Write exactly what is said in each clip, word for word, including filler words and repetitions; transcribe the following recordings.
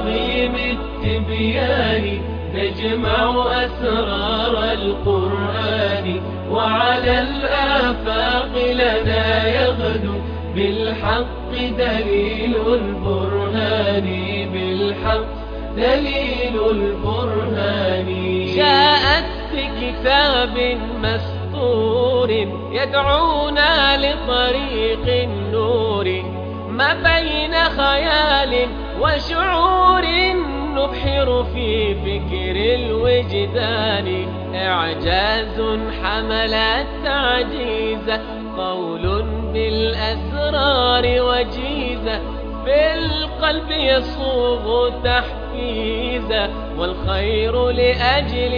عظيم التبيان نجمع أسرار القرآن، وعلى الآفاق لنا يغدو بالحق دليل البرهان، بالحق دليل البرهان. جاءت بكتاب مسطور يدعونا لطريق النور، ما بين خيال وشعور نبحر في فكر الوجدان. إعجاز حمل التعجيز، قول بالأسرار وجيزة، في القلب يصوغ تحفيزا، والخير لأجل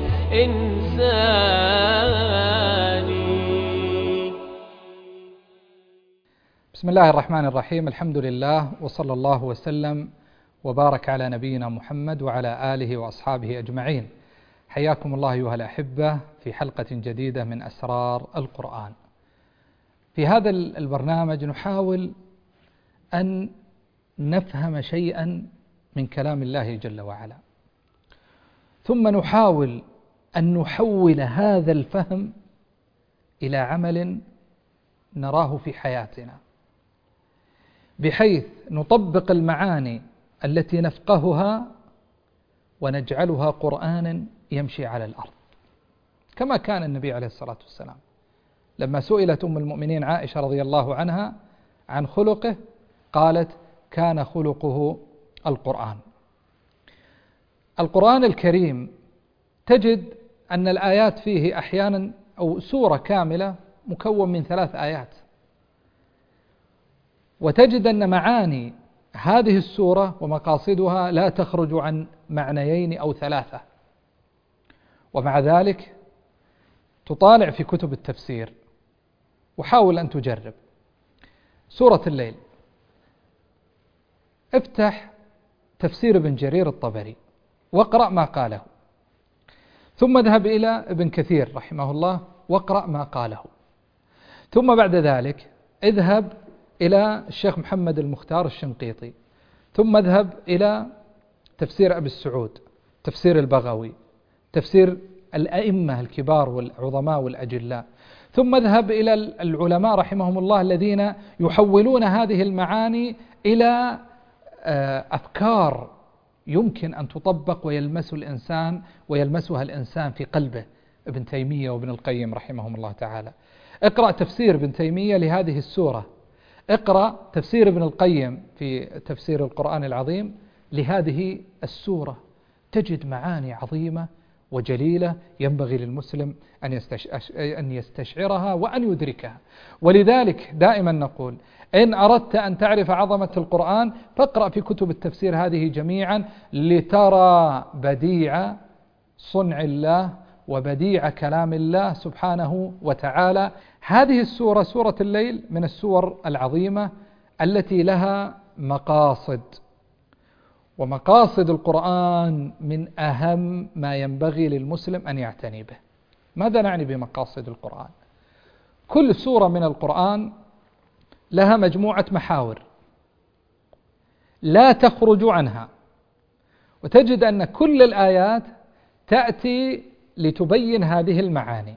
الإنسان. بسم الله الرحمن الرحيم. الحمد لله، وصلى الله وسلم وبارك على نبينا محمد وعلى آله وأصحابه أجمعين. حياكم الله أيها الأحبة في حلقة جديدة من أسرار القرآن. في هذا البرنامج نحاول أن نفهم شيئا من كلام الله جل وعلا، ثم نحاول أن نحول هذا الفهم إلى عمل نراه في حياتنا، بحيث نطبق المعاني التي نفقهها ونجعلها قرآنا يمشي على الأرض، كما كان النبي عليه الصلاة والسلام لما سئلت أم المؤمنين عائشة رضي الله عنها عن خلقه قالت: كان خلقه القرآن. القرآن الكريم تجد أن الآيات فيه أحيانا أو سورة كاملة مكون من ثلاث آيات، وتجد أن معاني هذه السورة ومقاصدها لا تخرج عن معنيين أو ثلاثة، ومع ذلك تطالع في كتب التفسير وحاول أن تجرب. سورة الليل، افتح تفسير ابن جرير الطبري واقرأ ما قاله، ثم اذهب إلى ابن كثير رحمه الله واقرأ ما قاله، ثم بعد ذلك اذهب إلى الشيخ محمد المختار الشنقيطي، ثم اذهب إلى تفسير أبي السعود، تفسير البغوي، تفسير الأئمة الكبار والعظماء والأجلاء، ثم اذهب إلى العلماء رحمهم الله الذين يحولون هذه المعاني إلى أفكار يمكن أن تطبق ويلمس الإنسان ويلمسها الإنسان في قلبه، ابن تيمية وابن القيم رحمهم الله تعالى. اقرأ تفسير ابن تيمية لهذه السورة، اقرأ تفسير ابن القيم في تفسير القرآن العظيم لهذه السورة، تجد معاني عظيمة وجليلة ينبغي للمسلم أن يستشعرها وأن يدركها. ولذلك دائما نقول: إن أردت أن تعرف عظمة القرآن فاقرأ في كتب التفسير هذه جميعا لترى بديع صنع الله وبديع كلام الله سبحانه وتعالى. هذه السورة سورة الليل من السور العظيمة التي لها مقاصد، ومقاصد القرآن من أهم ما ينبغي للمسلم أن يعتني به. ماذا نعني بمقاصد القرآن؟ كل سورة من القرآن لها مجموعة محاور لا تخرج عنها، وتجد أن كل الآيات تأتي لتبين هذه المعاني.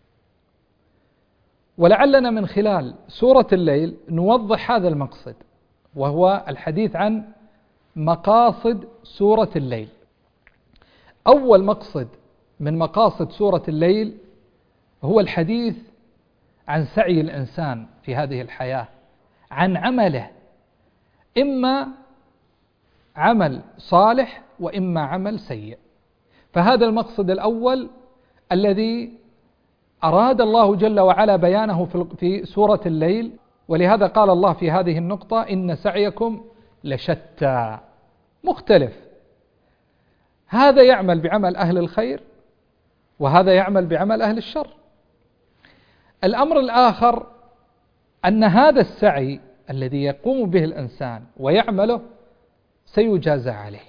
ولعلنا من خلال سورة الليل نوضح هذا المقصد، وهو الحديث عن مقاصد سورة الليل. أول مقصد من مقاصد سورة الليل هو الحديث عن سعي الإنسان في هذه الحياة، عن عمله، إما عمل صالح وإما عمل سيء. فهذا المقصد الأول الذي أراد الله جل وعلا بيانه في سورة الليل، ولهذا قال الله في هذه النقطة: إن سعيكم لشتى، مختلف، هذا يعمل بعمل أهل الخير وهذا يعمل بعمل أهل الشر. الأمر الآخر أن هذا السعي الذي يقوم به الإنسان ويعمله سيجازى عليه،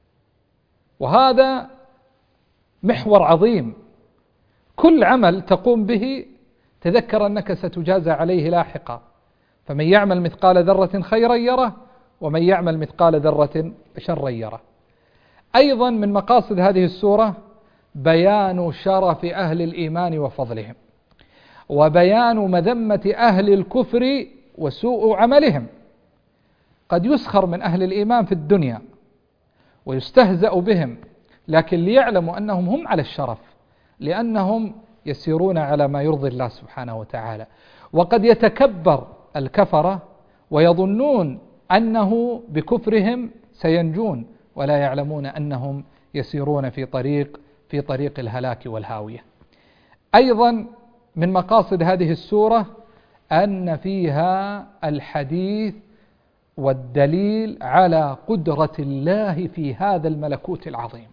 وهذا محور عظيم. كل عمل تقوم به تذكر أنك ستجازى عليه لاحقا، فمن يعمل مثقال ذرة خيرا يره ومن يعمل مثقال ذرة شرا يره. أيضا من مقاصد هذه السورة بيان شرف أهل الإيمان وفضلهم، وبيان مذمة أهل الكفر وسوء عملهم. قد يسخر من أهل الإيمان في الدنيا ويستهزأ بهم، لكن ليعلموا أنهم هم على الشرف، لأنهم يسيرون على ما يرضي الله سبحانه وتعالى. وقد يتكبر الكفرة ويظنون أنه بكفرهم سينجون، ولا يعلمون أنهم يسيرون في طريق في طريق الهلاك والهاوية. أيضا من مقاصد هذه السورة أن فيها الحديث والدليل على قدرة الله في هذا الملكوت العظيم،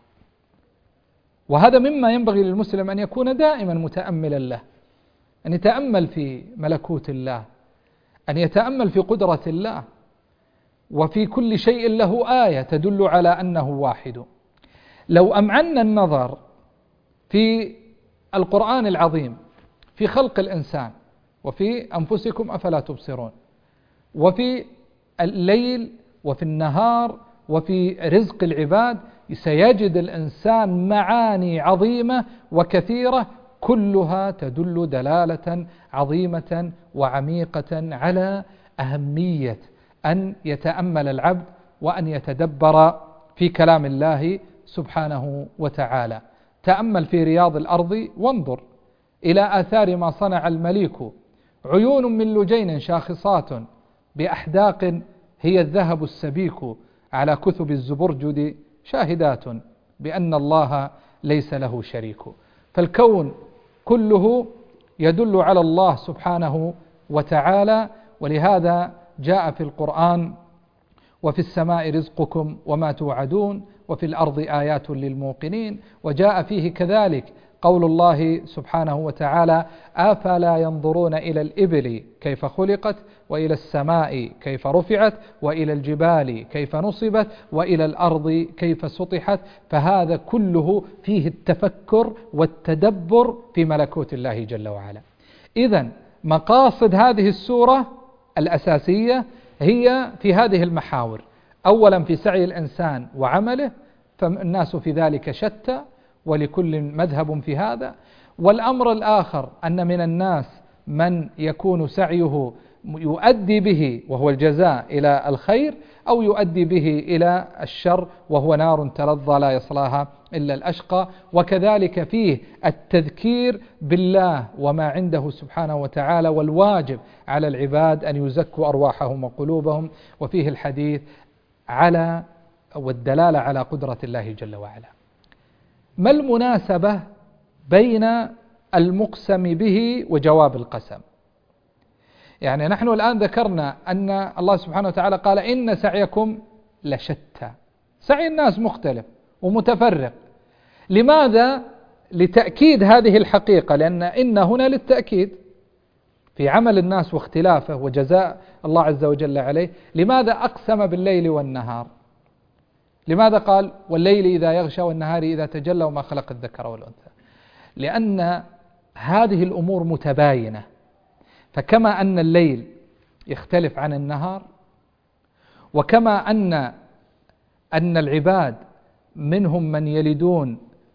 وهذا مما ينبغي للمسلم أن يكون دائما متأملا له، أن يتأمل في ملكوت الله، أن يتأمل في قدرة الله، وفي كل شيء له آية تدل على أنه واحد. لو أمعنا النظر في القرآن العظيم في خلق الإنسان وفي أنفسكم أفلا تبصرون، وفي الليل وفي النهار وفي رزق العباد، سيجد الإنسان معاني عظيمة وكثيرة كلها تدل دلالة عظيمة وعميقة على أهمية أن يتأمل العبد وأن يتدبر في كلام الله سبحانه وتعالى. تأمل في رياض الأرض وانظر إلى آثار ما صنع المليك، عيون من لجين شاخصات بأحداق هي الذهب السبيك، على كثب الزبرجد شاهدات بأن الله ليس له شريك. فالكون كله يدل على الله سبحانه وتعالى، ولهذا جاء في القرآن: وفي السماء رزقكم وما توعدون وفي الأرض آيات للموقنين. وجاء فيه كذلك قول الله سبحانه وتعالى: أفلا ينظرون إلى الإبل كيف خلقت وإلى السماء كيف رفعت وإلى الجبال كيف نصبت وإلى الأرض كيف سطحت. فهذا كله فيه التفكر والتدبر في ملكوت الله جل وعلا. إذن مقاصد هذه السورة الأساسية هي في هذه المحاور: أولا في سعي الإنسان وعمله، فالناس في ذلك شتى ولكل مذهب في هذا. والأمر الآخر أن من الناس من يكون سعيه يؤدي به وهو الجزاء إلى الخير، أو يؤدي به إلى الشر وهو نار تلظى لا يصلاها إلا الأشقى. وكذلك فيه التذكير بالله وما عنده سبحانه وتعالى، والواجب على العباد أن يزكوا أرواحهم وقلوبهم. وفيه الحديث على والدلالة على قدرة الله جل وعلا. ما المناسبة بين المقسم به وجواب القسم؟ يعني نحن الآن ذكرنا أن الله سبحانه وتعالى قال: إن سعيكم لشتى. سعي الناس مختلف ومتفرق. لماذا؟ لتأكيد هذه الحقيقة، لأن إن هنا للتأكيد في عمل الناس واختلافه وجزاء الله عز وجل عليه. لماذا أقسم بالليل والنهار؟ لماذا قال: والليل إذا يغشى والنهار إذا تجلى وما خلق الذكر والأنثى؟ لأن هذه الأمور متباينة. فكما أن الليل يختلف عن النهار، وكما أن أن العباد منهم من يلدون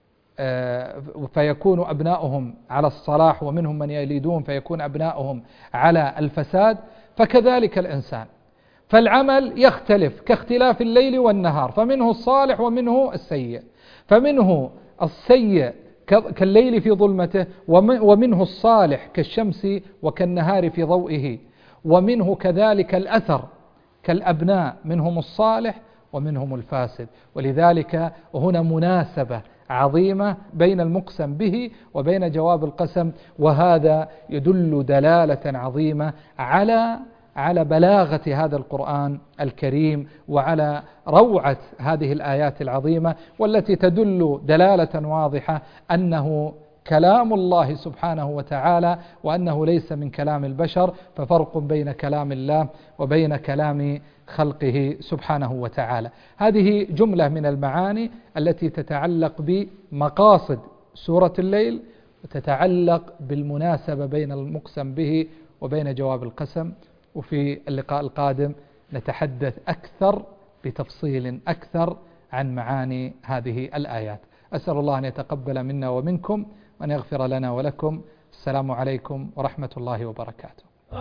فيكون أبناؤهم على الصلاح، ومنهم من يلدون فيكون أبناؤهم على الفساد، فكذلك الإنسان. فالعمل يختلف كاختلاف الليل والنهار، فمنه الصالح ومنه السيء، فمنه السيء كالليل في ظلمته، ومنه الصالح كالشمس وكالنهار في ضوئه، ومنه كذلك الأثر كالأبناء، منهم الصالح ومنهم الفاسد. ولذلك هنا مناسبة عظيمة بين المقسم به وبين جواب القسم، وهذا يدل دلالة عظيمة على على بلاغة هذا القرآن الكريم، وعلى روعة هذه الآيات العظيمة، والتي تدل دلالة واضحة أنه كلام الله سبحانه وتعالى، وأنه ليس من كلام البشر. ففرق بين كلام الله وبين كلام خلقه سبحانه وتعالى. هذه جملة من المعاني التي تتعلق بمقاصد سورة الليل، وتتعلق بالمناسبة بين المقسم به وبين جواب القسم. وفي اللقاء القادم نتحدث أكثر بتفصيل أكثر عن معاني هذه الآيات. أسأل الله أن يتقبل منا ومنكم وأن يغفر لنا ولكم. السلام عليكم ورحمة الله وبركاته.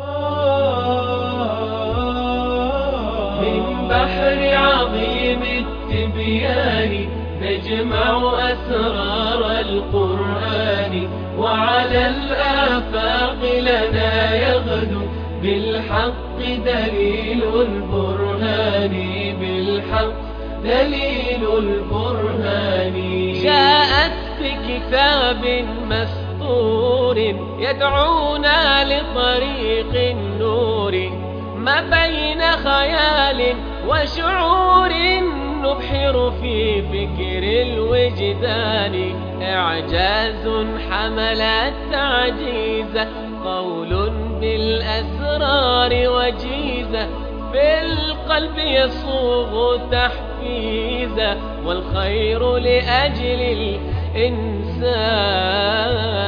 من بحر عظيم التبيان نجمع أسرار القرآن، وعلى الآفاق لنا يغدو بالحق دليل البرهان، بالحق دليل البرهان. جاءت بكتاب مسطور يدعونا لطريق النور، ما بين خيال وشعور نبحر في فكر الوجدان. إعجاز حمل التعجيز، قول بالأسرار وجيزة، في القلب يصوغ تحفيزا، والخير لأجل الإنسان.